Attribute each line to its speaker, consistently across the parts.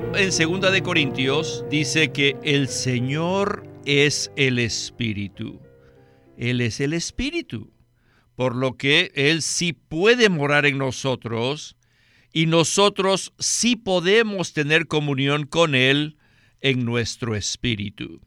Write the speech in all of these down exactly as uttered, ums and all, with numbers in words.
Speaker 1: en segunda de Corintios dice que el Señor es el Espíritu. Él es el Espíritu, por lo que Él sí puede morar en nosotros y nosotros sí podemos tener comunión con Él en nuestro espíritu.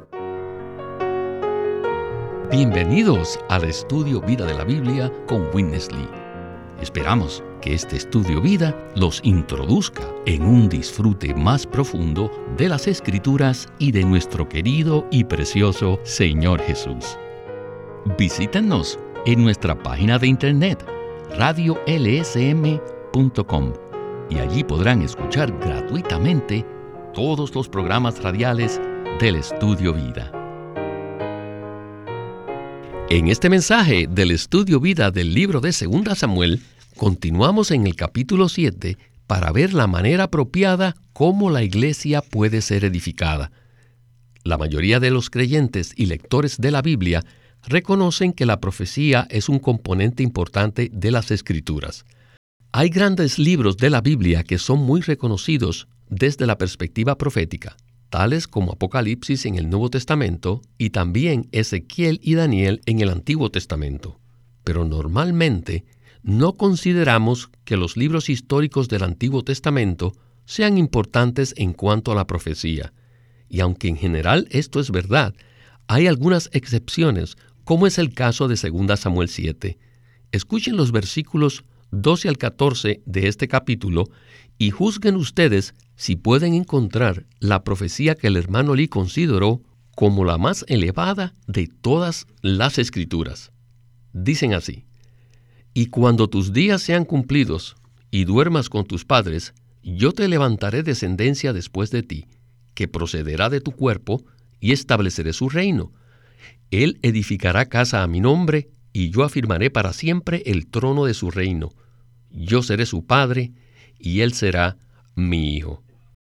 Speaker 2: Bienvenidos al Estudio Vida de la Biblia con Witness Lee. Esperamos que este Estudio Vida los introduzca en un disfrute más profundo de las Escrituras y de nuestro querido y precioso Señor Jesús. Visítenos en nuestra página de internet radio l s m punto com y allí podrán escuchar gratuitamente todos los programas radiales del Estudio Vida. En este mensaje del Estudio Vida del libro de Segunda Samuel, continuamos en el capítulo siete para ver la manera apropiada cómo la iglesia puede ser edificada. La mayoría de los creyentes y lectores de la Biblia reconocen que la profecía es un componente importante de las Escrituras. Hay grandes libros de la Biblia que son muy reconocidos desde la perspectiva profética, tales como Apocalipsis en el Nuevo Testamento y también Ezequiel y Daniel en el Antiguo Testamento. Pero normalmente no consideramos que los libros históricos del Antiguo Testamento sean importantes en cuanto a la profecía. Y aunque en general esto es verdad, hay algunas excepciones, como es el caso de Segunda Samuel siete. Escuchen los versículos doce al catorce de este capítulo y juzguen ustedes si pueden encontrar la profecía que el hermano Lee consideró como la más elevada de todas las Escrituras. Dicen así: «Y cuando tus días sean cumplidos y duermas con tus padres, yo te levantaré descendencia después de ti, que procederá de tu cuerpo, y estableceré su reino. Él edificará casa a mi nombre, y yo afirmaré para siempre el trono de su reino. Yo seré su padre, y él será mi hijo».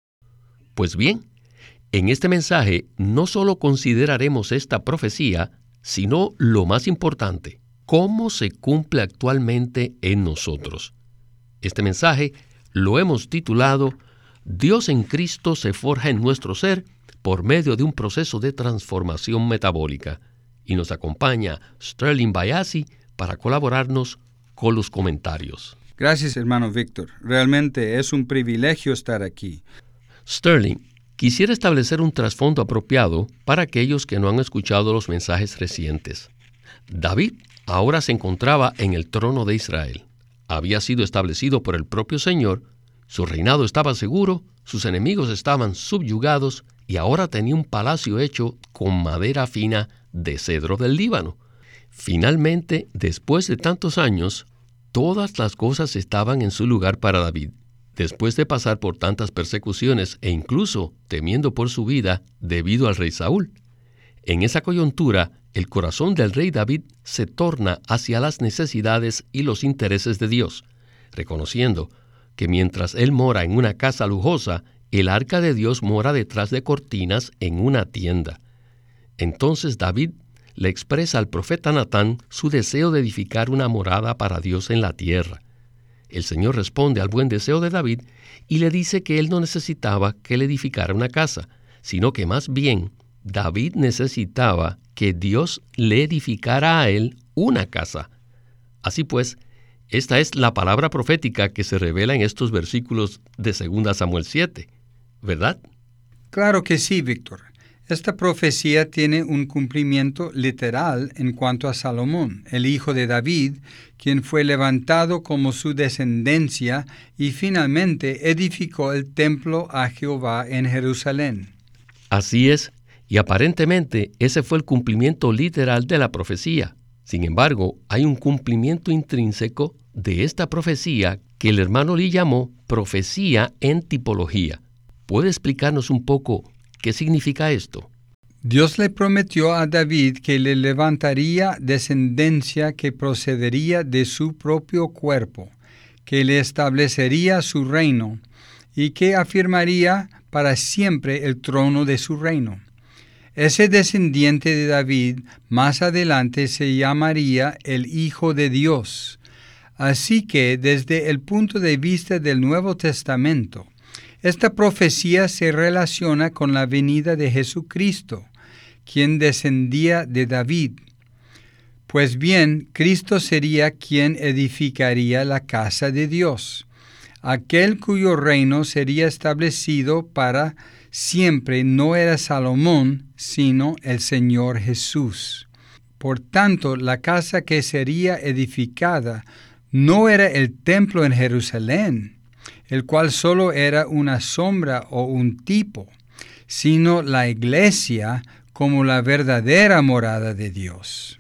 Speaker 2: Pues bien, en este mensaje no solo consideraremos esta profecía, sino lo más importante, cómo se cumple actualmente en nosotros. Este mensaje lo hemos titulado «Dios en Cristo se forja en nuestro ser por medio de un proceso de transformación metabólica», y nos acompaña Sterling Bayasi para colaborarnos con los comentarios.
Speaker 3: Gracias, hermano Víctor. Realmente es un privilegio estar aquí.
Speaker 2: Sterling, quisiera establecer un trasfondo apropiado para aquellos que no han escuchado los mensajes recientes. David ahora se encontraba en el trono de Israel. Había sido establecido por el propio Señor, su reinado estaba seguro, sus enemigos estaban subyugados y ahora tenía un palacio hecho con madera fina de cedro del Líbano. Finalmente, después de tantos años, todas las cosas estaban en su lugar para David. Después de pasar por tantas persecuciones e incluso temiendo por su vida debido al rey Saúl. En esa coyuntura, el corazón del rey David se torna hacia las necesidades y los intereses de Dios, reconociendo que mientras él mora en una casa lujosa, el arca de Dios mora detrás de cortinas en una tienda. Entonces David le expresa al profeta Natán su deseo de edificar una morada para Dios en la tierra. El Señor responde al buen deseo de David y le dice que él no necesitaba que le edificara una casa, sino que más bien David necesitaba que Dios le edificara a él una casa. Así pues, esta es la palabra profética que se revela en estos versículos de Segunda Samuel siete, ¿verdad?
Speaker 3: Claro que sí, Víctor. Esta profecía tiene un cumplimiento literal en cuanto a Salomón, el hijo de David, quien fue levantado como su descendencia y finalmente edificó el templo a Jehová en Jerusalén.
Speaker 2: Así es, y aparentemente ese fue el cumplimiento literal de la profecía. Sin embargo, hay un cumplimiento intrínseco de esta profecía que el hermano Lee llamó profecía en tipología. ¿Puede explicarnos un poco qué significa esto?
Speaker 3: Dios le prometió a David que le levantaría descendencia que procedería de su propio cuerpo, que le establecería su reino y que afirmaría para siempre el trono de su reino. Ese descendiente de David más adelante se llamaría el Hijo de Dios. Así que desde el punto de vista del Nuevo Testamento, Esta profecía se relaciona con la venida de Jesucristo, quien descendía de David. Pues bien, Cristo sería quien edificaría la casa de Dios, aquel cuyo reino sería establecido para siempre. No era Salomón, sino el Señor Jesús. Por tanto, la casa que sería edificada no era el templo en Jerusalén, el cual solo era una sombra o un tipo, sino la iglesia como la verdadera morada de Dios.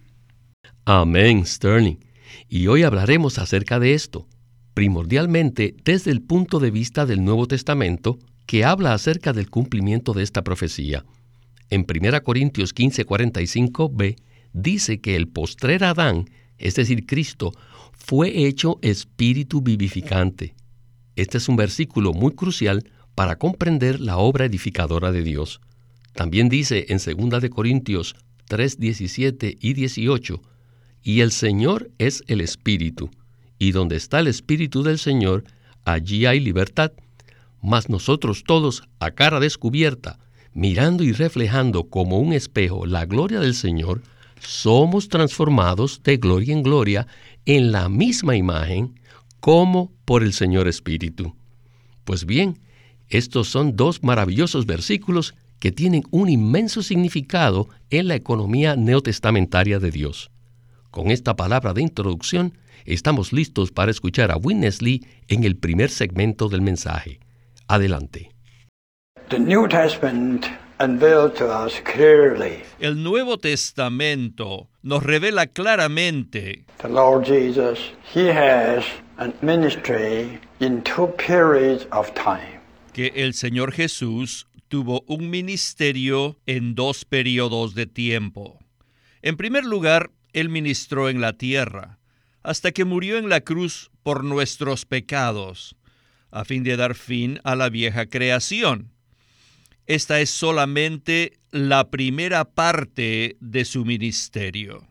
Speaker 2: Amén, Sterling. Y hoy hablaremos acerca de esto, primordialmente desde el punto de vista del Nuevo Testamento, que habla acerca del cumplimiento de esta profecía. En primera Corintios quince, cuarenta y cinco b, dice que el postrer Adán, es decir, Cristo, fue hecho espíritu vivificante. Este es un versículo muy crucial para comprender la obra edificadora de Dios. También dice en segunda de Corintios tres, diecisiete y dieciocho, y el Señor es el Espíritu, y donde está el Espíritu del Señor, allí hay libertad. Mas nosotros todos, a cara descubierta, mirando y reflejando como un espejo la gloria del Señor, somos transformados de gloria en gloria en la misma imagen, como por el Señor Espíritu. Pues bien, estos son dos maravillosos versículos que tienen un inmenso significado en la economía neotestamentaria de Dios. Con esta palabra de introducción, estamos listos para escuchar a Witness Lee en el primer segmento del mensaje. Adelante.
Speaker 4: The New Testament unveiled to us clearly
Speaker 1: El Nuevo Testamento nos revela claramente
Speaker 4: the Lord Jesus. He has a ministry in two periods of time.
Speaker 1: que el Señor Jesús tuvo un ministerio en dos periodos de tiempo. En primer lugar, Él ministró en la tierra, hasta que murió en la cruz por nuestros pecados, a fin de dar fin a la vieja creación. Esta es solamente la primera parte de su ministerio.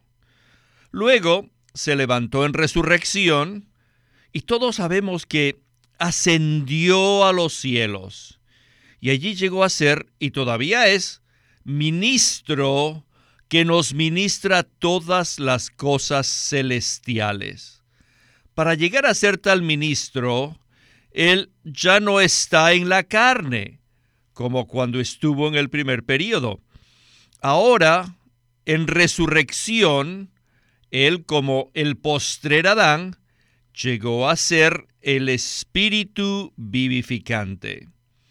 Speaker 1: Luego se levantó en resurrección y todos sabemos que ascendió a los cielos. Y allí llegó a ser, y todavía es, ministro que nos ministra todas las cosas celestiales. Para llegar a ser tal ministro, Él ya no está en la carne, como cuando estuvo en el primer período. Ahora, en resurrección, Él, como el postrer Adán, llegó a ser el Espíritu vivificante.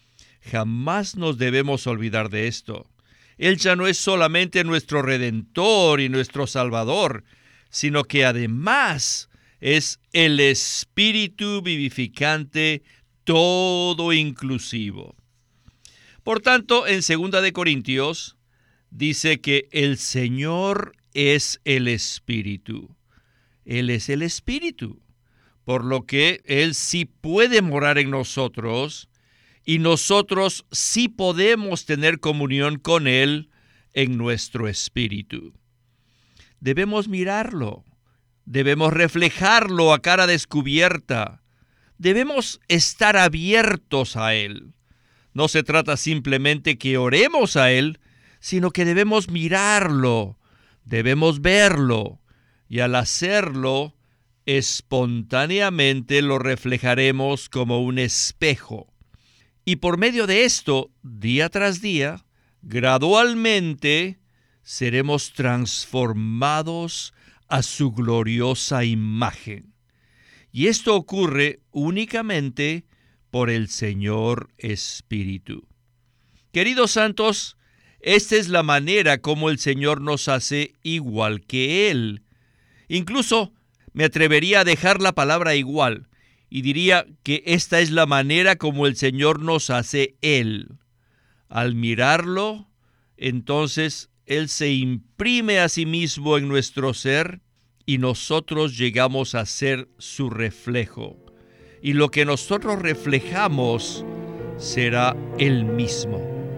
Speaker 1: Jamás nos debemos olvidar de esto. Él ya no es solamente nuestro Redentor y nuestro Salvador, sino que además es el Espíritu vivificante todo inclusivo. Por tanto, en segunda de Corintios dice que el Señor es el Espíritu. Él es el Espíritu, por lo que Él sí puede morar en nosotros y nosotros sí podemos tener comunión con Él en nuestro espíritu. Debemos mirarlo, debemos reflejarlo a cara descubierta, debemos estar abiertos a Él. No se trata simplemente que oremos a Él, sino que debemos mirarlo, debemos verlo, y al hacerlo, espontáneamente lo reflejaremos como un espejo. Y por medio de esto, día tras día, gradualmente, seremos transformados a su gloriosa imagen. Y esto ocurre únicamente por el Señor Espíritu. Queridos santos, esta es la manera como el Señor nos hace igual que Él. Incluso me atrevería a dejar la palabra igual y diría que esta es la manera como el Señor nos hace Él. Al mirarlo, entonces Él se imprime a sí mismo en nuestro ser y nosotros llegamos a ser su reflejo. Y lo que nosotros reflejamos será Él mismo.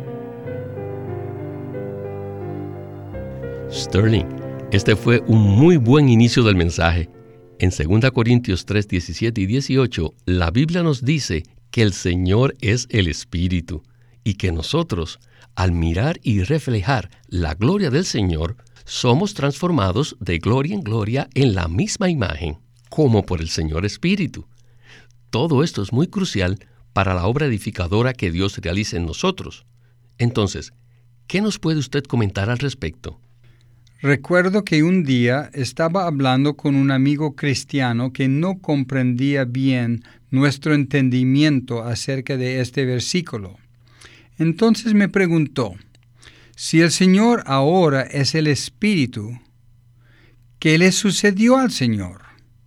Speaker 2: Sterling, este fue un muy buen inicio del mensaje. En segunda Corintios tres, diecisiete y dieciocho, la Biblia nos dice que el Señor es el Espíritu y que nosotros, al mirar y reflejar la gloria del Señor, somos transformados de gloria en gloria en la misma imagen, como por el Señor Espíritu. Todo esto es muy crucial para la obra edificadora que Dios realiza en nosotros. Entonces, ¿qué nos puede usted comentar al respecto?
Speaker 3: Recuerdo que un día estaba hablando con un amigo cristiano que no comprendía bien nuestro entendimiento acerca de este versículo. Entonces me preguntó, si el Señor ahora es el Espíritu, ¿qué le sucedió al Señor?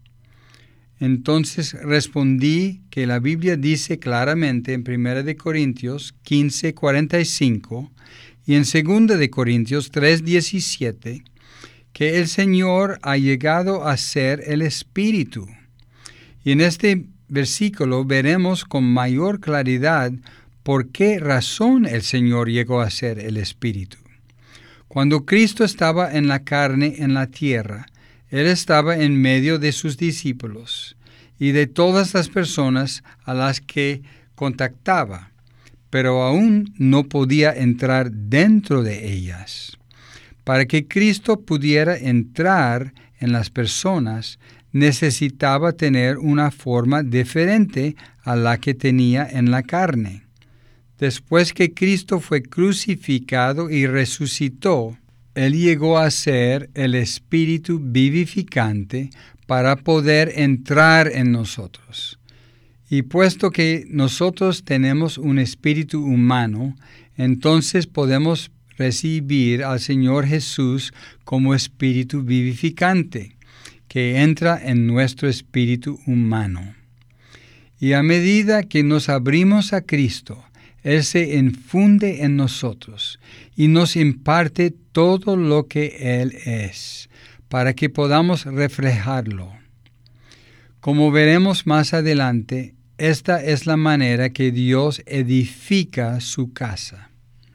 Speaker 3: Entonces respondí que la Biblia dice claramente en primera de Corintios quince cuarenta y cinco y en segunda de Corintios tres diecisiete que el Señor ha llegado a ser el Espíritu. Y en este versículo veremos con mayor claridad por qué razón el Señor llegó a ser el Espíritu. Cuando Cristo estaba en la carne en la tierra, Él estaba en medio de sus discípulos y de todas las personas a las que contactaba, pero aún no podía entrar dentro de ellas. Para que Cristo pudiera entrar en las personas, necesitaba tener una forma diferente a la que tenía en la carne. Después que Cristo fue crucificado y resucitó, Él llegó a ser el Espíritu vivificante para poder entrar en nosotros. Y puesto que nosotros tenemos un espíritu humano, entonces podemos recibir al Señor Jesús como Espíritu vivificante, que entra en nuestro espíritu humano. Y a medida que nos abrimos a Cristo, Él se infunde en nosotros y nos imparte todo lo que Él es, para que podamos reflejarlo. Como veremos más adelante, esta es la manera que Dios edifica su casa.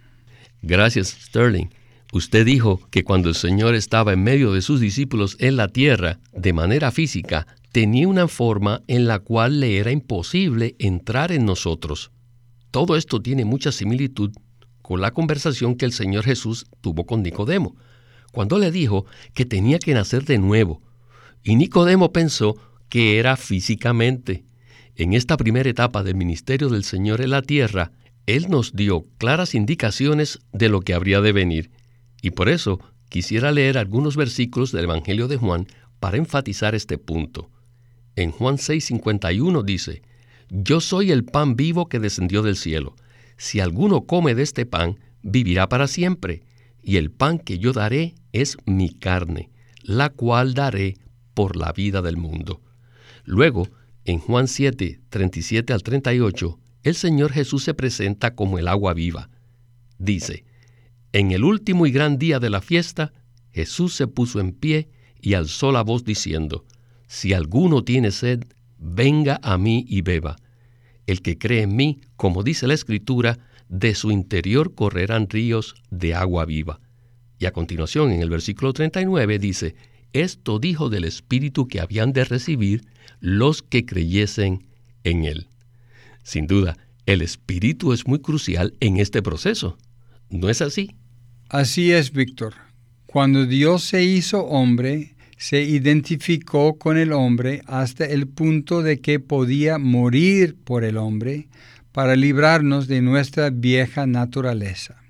Speaker 2: Gracias, Sterling. Usted dijo que cuando el Señor estaba en medio de sus discípulos en la tierra, de manera física, tenía una forma en la cual le era imposible entrar en nosotros. Todo esto tiene mucha similitud con la conversación que el Señor Jesús tuvo con Nicodemo, cuando le dijo que tenía que nacer de nuevo. Y Nicodemo pensó que era físicamente. En esta primera etapa del ministerio del Señor en la tierra, Él nos dio claras indicaciones de lo que habría de venir. Y por eso quisiera leer algunos versículos del Evangelio de Juan para enfatizar este punto. En Juan seis cincuenta y uno dice, «Yo soy el pan vivo que descendió del cielo. Si alguno come de este pan, vivirá para siempre. Y el pan que yo daré es mi carne, la cual daré por la vida del mundo». Luego, en Juan siete, treinta y siete al treinta y ocho, el Señor Jesús se presenta como el agua viva. Dice, «En el último y gran día de la fiesta, Jesús se puso en pie y alzó la voz diciendo, Si alguno tiene sed, venga a mí y beba. El que cree en mí, como dice la Escritura, de su interior correrán ríos de agua viva». Y a continuación, en el versículo treinta y nueve, dice, «Esto dijo del Espíritu que habían de recibir los que creyesen en Él». Sin duda, el Espíritu es muy crucial en este proceso. ¿No es así?
Speaker 3: Así es, Víctor. Cuando Dios se hizo hombre, se identificó con el hombre hasta el punto de que podía morir por el hombre para librarnos de nuestra vieja naturaleza.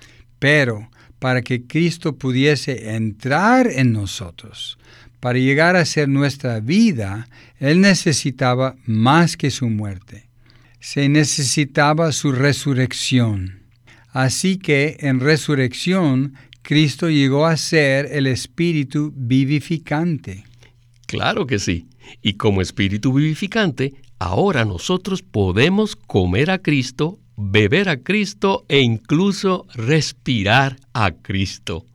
Speaker 3: Pero para que Cristo pudiese entrar en nosotros, para llegar a ser nuestra vida, Él necesitaba más que su muerte. Se necesitaba su resurrección. Así que en resurrección, Cristo llegó a ser el Espíritu vivificante.
Speaker 2: Claro que sí. Y como Espíritu vivificante, ahora nosotros podemos comer a Cristo, beber a Cristo e incluso respirar a Cristo.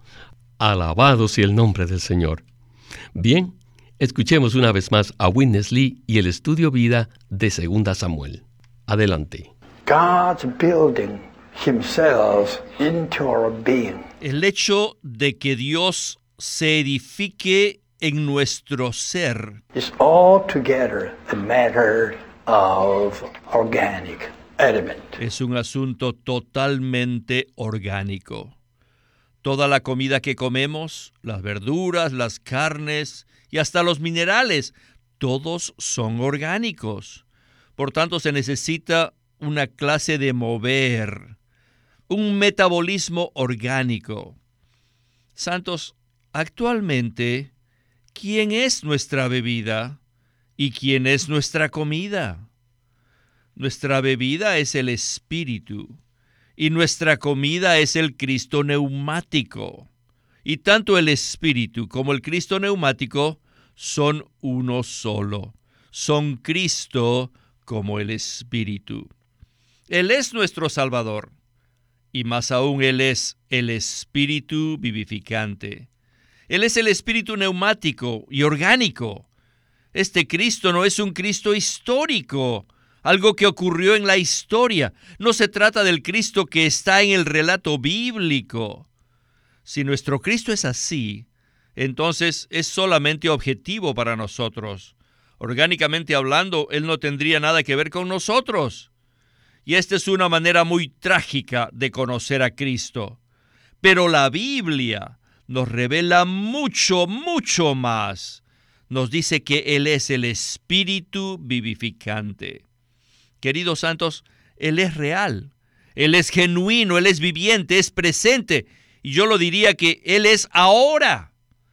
Speaker 2: Alabado sea el nombre del Señor. Bien, escuchemos una vez más a Witness Lee y el estudio vida de Segunda Samuel. Adelante.
Speaker 4: God's building himself into our being.
Speaker 1: El hecho de que Dios se edifique en nuestro ser
Speaker 4: It's altogether a matter of organic element.
Speaker 1: Es un asunto totalmente orgánico. Toda la comida que comemos, las verduras, las carnes y hasta los minerales, todos son orgánicos. Por tanto, se necesita una clase de mover, un metabolismo orgánico. Santos, actualmente, ¿quién es nuestra bebida y quién es nuestra comida? Nuestra bebida es el Espíritu y nuestra comida es el Cristo neumático. Y tanto el Espíritu como el Cristo neumático son uno solo. Son Cristo como el Espíritu. Él es nuestro Salvador. Y más aún, Él es el Espíritu vivificante. Él es el Espíritu neumático y orgánico. Este Cristo no es un Cristo histórico, algo que ocurrió en la historia. No se trata del Cristo que está en el relato bíblico. Si nuestro Cristo es así, entonces es solamente objetivo para nosotros. Orgánicamente hablando, Él no tendría nada que ver con nosotros. Y esta es una manera muy trágica de conocer a Cristo. Pero la Biblia nos revela mucho, mucho más. Nos dice que Él es el Espíritu vivificante. Queridos santos, Él es real. Él es genuino, Él es viviente, es presente. Y yo lo diría que Él es ahora.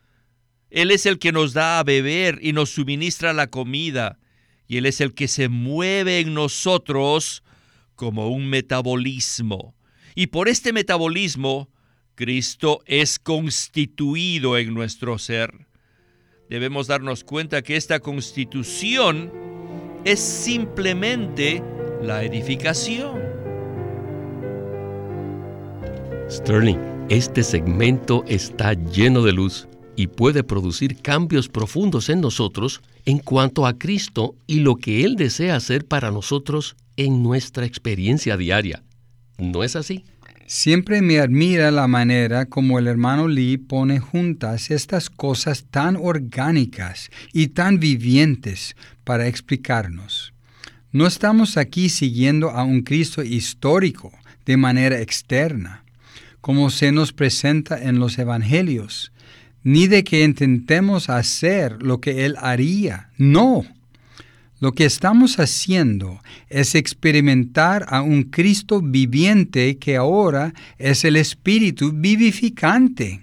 Speaker 1: Él es el que nos da a beber y nos suministra la comida. Y Él es el que se mueve en nosotros como un metabolismo. Y por este metabolismo, Cristo es constituido en nuestro ser. Debemos darnos cuenta que esta constitución es simplemente la edificación.
Speaker 2: Sterling, este segmento está lleno de luz y puede producir cambios profundos en nosotros en cuanto a Cristo y lo que Él desea hacer para nosotros en nuestra experiencia diaria. ¿No es así?
Speaker 3: Siempre me admira la manera como el hermano Lee pone juntas estas cosas tan orgánicas y tan vivientes para explicarnos. No estamos aquí siguiendo a un Cristo histórico de manera externa, como se nos presenta en los evangelios, ni de que intentemos hacer lo que Él haría. No. Lo que estamos haciendo es experimentar a un Cristo viviente que ahora es el Espíritu vivificante.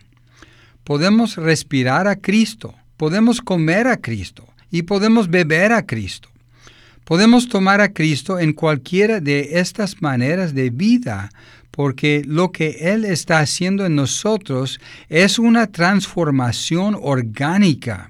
Speaker 3: Podemos respirar a Cristo, podemos comer a Cristo y podemos beber a Cristo. Podemos tomar a Cristo en cualquiera de estas maneras de vida, porque lo que Él está haciendo en nosotros es una transformación orgánica.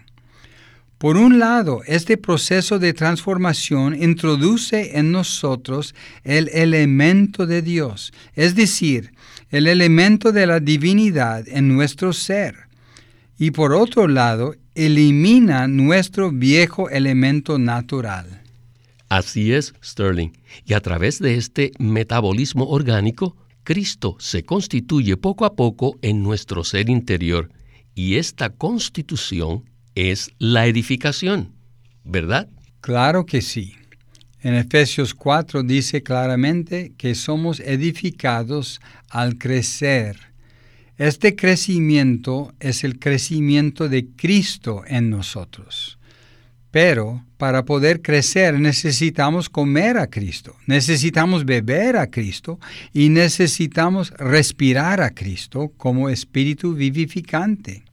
Speaker 3: Por un lado, este proceso de transformación introduce en nosotros el elemento de Dios, es decir, el elemento de la divinidad en nuestro ser. Y por otro lado, elimina nuestro viejo elemento natural.
Speaker 2: Así es, Sterling. Y a través de este metabolismo orgánico, Cristo se constituye poco a poco en nuestro ser interior. Y esta constitución es la edificación, ¿verdad?
Speaker 3: Claro que sí. En Efesios cuatro dice claramente que somos edificados al crecer. Este crecimiento es el crecimiento de Cristo en nosotros. Pero para poder crecer necesitamos comer a Cristo, necesitamos beber a Cristo y necesitamos respirar a Cristo como Espíritu vivificante.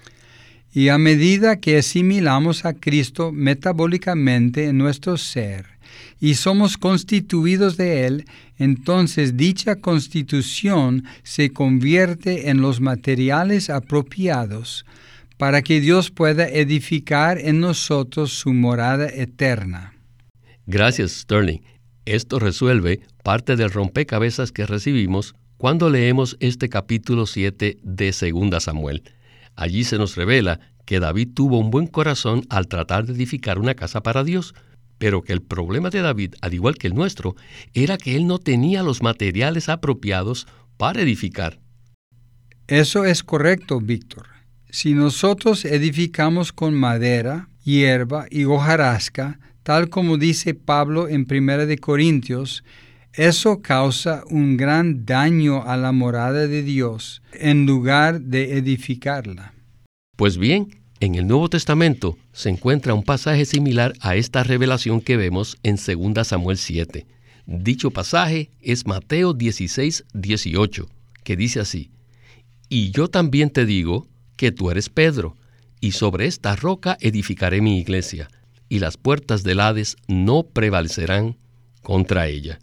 Speaker 3: Y a medida que asimilamos a Cristo metabólicamente en nuestro ser y somos constituidos de Él, entonces dicha constitución se convierte en los materiales apropiados para que Dios pueda edificar en nosotros su morada eterna.
Speaker 2: Gracias, Sterling. Esto resuelve parte del rompecabezas que recibimos cuando leemos este capítulo siete de Segunda Samuel. Allí se nos revela que David tuvo un buen corazón al tratar de edificar una casa para Dios, pero que el problema de David, al igual que el nuestro, era que él no tenía los materiales apropiados para edificar.
Speaker 3: Eso es correcto, Víctor. Si nosotros edificamos con madera, hierba y hojarasca, tal como dice Pablo en Primera de Corintios, eso causa un gran daño a la morada de Dios en lugar de edificarla.
Speaker 2: Pues bien, en el Nuevo Testamento se encuentra un pasaje similar a esta revelación que vemos en Segunda Samuel siete. Dicho pasaje es Mateo dieciséis, dieciocho, que dice así: Y yo también te digo que tú eres Pedro, y sobre esta roca edificaré mi iglesia, y las puertas del Hades no prevalecerán contra ella.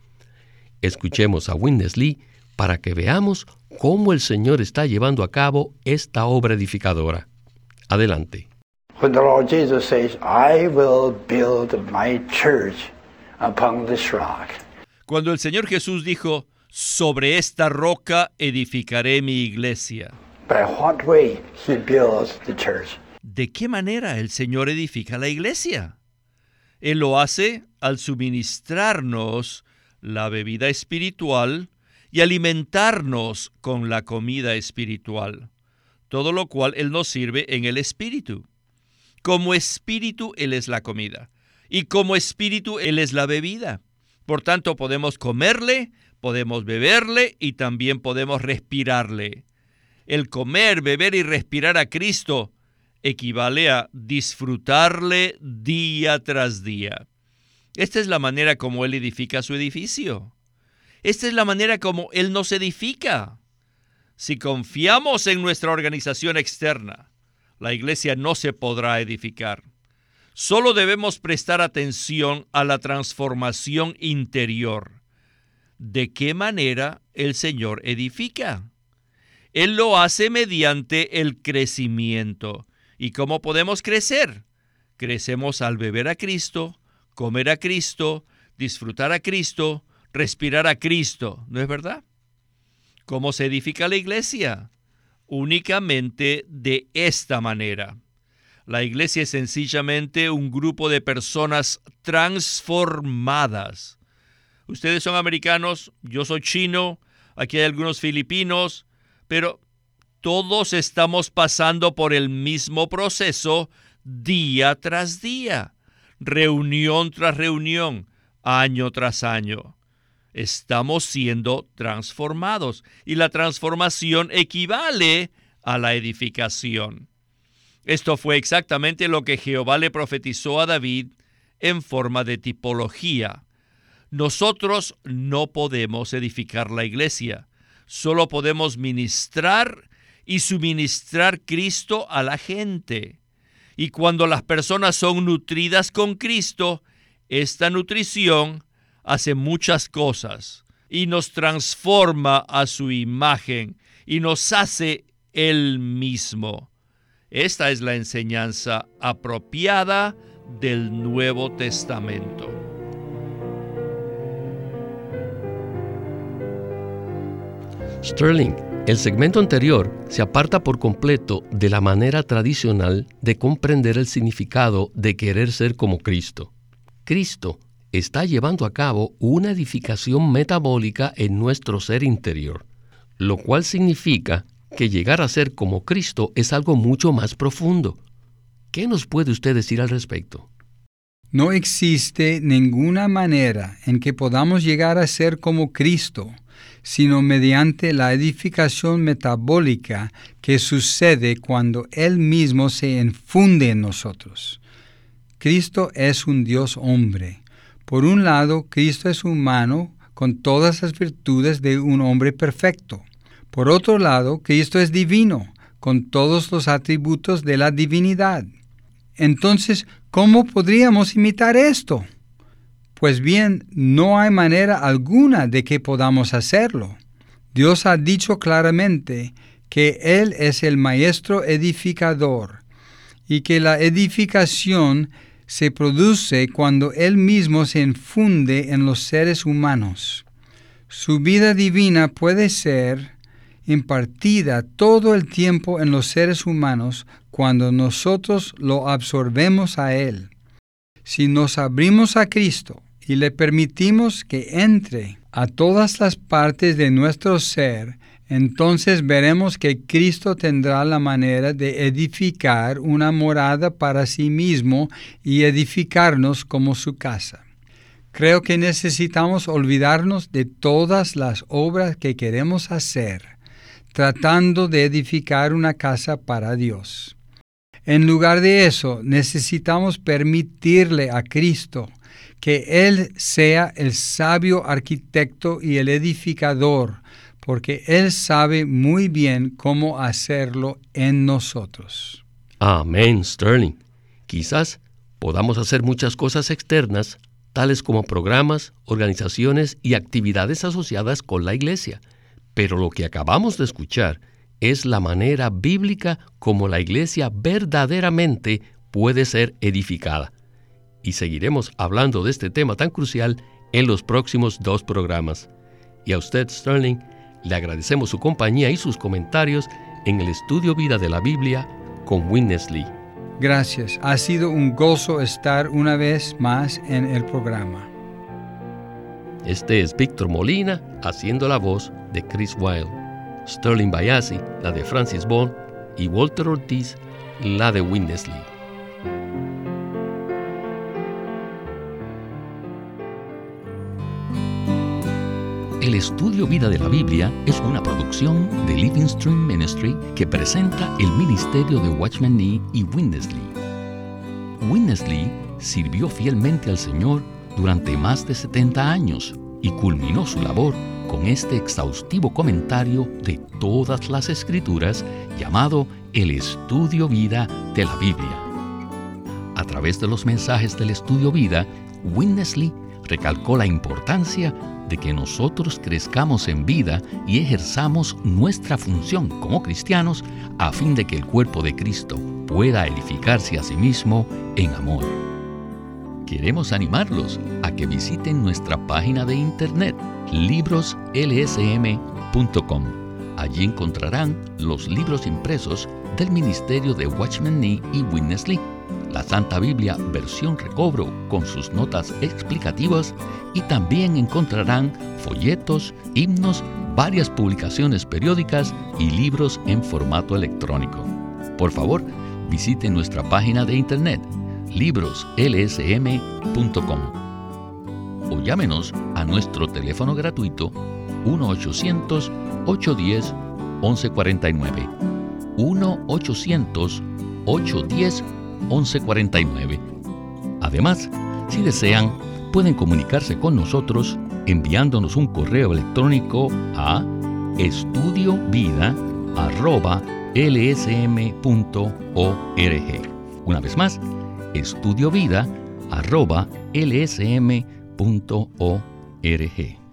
Speaker 2: Escuchemos a Witness Lee para que veamos cómo el Señor está llevando a cabo esta obra edificadora. Adelante.
Speaker 4: When the Lord Jesus says, I will build my church upon this rock.
Speaker 1: Cuando el Señor Jesús dijo, sobre esta roca edificaré mi iglesia.
Speaker 4: By what way he builds the church?
Speaker 1: ¿De qué manera el Señor edifica la iglesia? Él lo hace al suministrarnos la bebida espiritual y alimentarnos con la comida espiritual, todo lo cual Él nos sirve en el Espíritu. Como Espíritu, Él es la comida, y como Espíritu, Él es la bebida. Por tanto, podemos comerle, podemos beberle y también podemos respirarle. El comer, beber y respirar a Cristo equivale a disfrutarle día tras día. Esta es la manera como Él edifica su edificio. Esta es la manera como Él nos edifica. Si confiamos en nuestra organización externa, la iglesia no se podrá edificar. Solo debemos prestar atención a la transformación interior. ¿De qué manera el Señor edifica? Él lo hace mediante el crecimiento. ¿Y cómo podemos crecer? Crecemos al beber a Cristo, comer a Cristo, disfrutar a Cristo, respirar a Cristo, ¿no es verdad? ¿Cómo se edifica la iglesia? Únicamente de esta manera. La iglesia es sencillamente un grupo de personas transformadas. Ustedes son americanos, yo soy chino, aquí hay algunos filipinos, pero todos estamos pasando por el mismo proceso día tras día, reunión tras reunión, año tras año. Estamos siendo transformados y la transformación equivale a la edificación. Esto fue exactamente lo que Jehová le profetizó a David en forma de tipología. Nosotros no podemos edificar la iglesia, solo podemos ministrar y suministrar Cristo a la gente. Y cuando las personas son nutridas con Cristo, esta nutrición hace muchas cosas y nos transforma a su imagen y nos hace Él mismo. Esta es la enseñanza apropiada del Nuevo Testamento.
Speaker 2: Sterling, el segmento anterior se aparta por completo de la manera tradicional de comprender el significado de querer ser como Cristo. Cristo está llevando a cabo una edificación metabólica en nuestro ser interior, lo cual significa que llegar a ser como Cristo es algo mucho más profundo. ¿Qué nos puede usted decir al respecto?
Speaker 3: No existe ninguna manera en que podamos llegar a ser como Cristo, sino mediante la edificación metabólica que sucede cuando Él mismo se infunde en nosotros. Cristo es un Dios hombre. Por un lado, Cristo es humano con todas las virtudes de un hombre perfecto. Por otro lado, Cristo es divino, con todos los atributos de la divinidad. Entonces, ¿cómo podríamos imitar esto? Pues bien, no hay manera alguna de que podamos hacerlo. Dios ha dicho claramente que Él es el maestro edificador y que la edificación se produce cuando Él mismo se infunde en los seres humanos. Su vida divina puede ser impartida todo el tiempo en los seres humanos cuando nosotros lo absorbemos a Él. Si nos abrimos a Cristo y le permitimos que entre a todas las partes de nuestro ser, Entonces veremos que Cristo tendrá la manera de edificar una morada para sí mismo y edificarnos como su casa. Creo que necesitamos olvidarnos de todas las obras que queremos hacer, tratando de edificar una casa para Dios. En lugar de eso, necesitamos permitirle a Cristo que Él sea el sabio arquitecto y el edificador, porque Él sabe muy bien cómo hacerlo en nosotros.
Speaker 2: Amén, Sterling. Quizás podamos hacer muchas cosas externas, tales como programas, organizaciones y actividades asociadas con la iglesia, pero lo que acabamos de escuchar es la manera bíblica como la iglesia verdaderamente puede ser edificada. Y seguiremos hablando de este tema tan crucial en los próximos dos programas. Y a usted, Sterling, le agradecemos su compañía y sus comentarios en el Estudio Vida de la Biblia con Witness Lee.
Speaker 3: Gracias. Ha sido un gozo estar una vez más en el programa.
Speaker 2: Este es Víctor Molina haciendo la voz de Chris Wilde, Sterling Bayasi, la de Francis Bond, y Walter Ortiz, la de Witness Lee. El Estudio Vida de la Biblia es una producción de Living Stream Ministry que presenta el ministerio de Watchman Nee y Witness Lee. Witness Lee sirvió fielmente al Señor durante más de setenta años y culminó su labor con este exhaustivo comentario de todas las Escrituras llamado El Estudio Vida de la Biblia. A través de los mensajes del Estudio Vida, Witness Lee recalcó la importancia de que nosotros crezcamos en vida y ejerzamos nuestra función como cristianos a fin de que el cuerpo de Cristo pueda edificarse a sí mismo en amor. Queremos animarlos a que visiten nuestra página de internet libros l s m punto com. Allí encontrarán los libros impresos del ministerio de Watchman Nee y Witness Lee, la Santa Biblia versión recobro con sus notas explicativas, y también encontrarán folletos, himnos, varias publicaciones periódicas y libros en formato electrónico. Por favor, visiten nuestra página de internet libros l s m punto com o llámenos a nuestro teléfono gratuito uno ochocientos, ocho uno cero, once cuarenta y nueve uno ochocientos, ocho uno cero, once cuarenta y nueve. Además, si desean, pueden comunicarse con nosotros enviándonos un correo electrónico a estudiovida arroba l s m punto org. Una vez más, estudiovida arroba l s m punto org.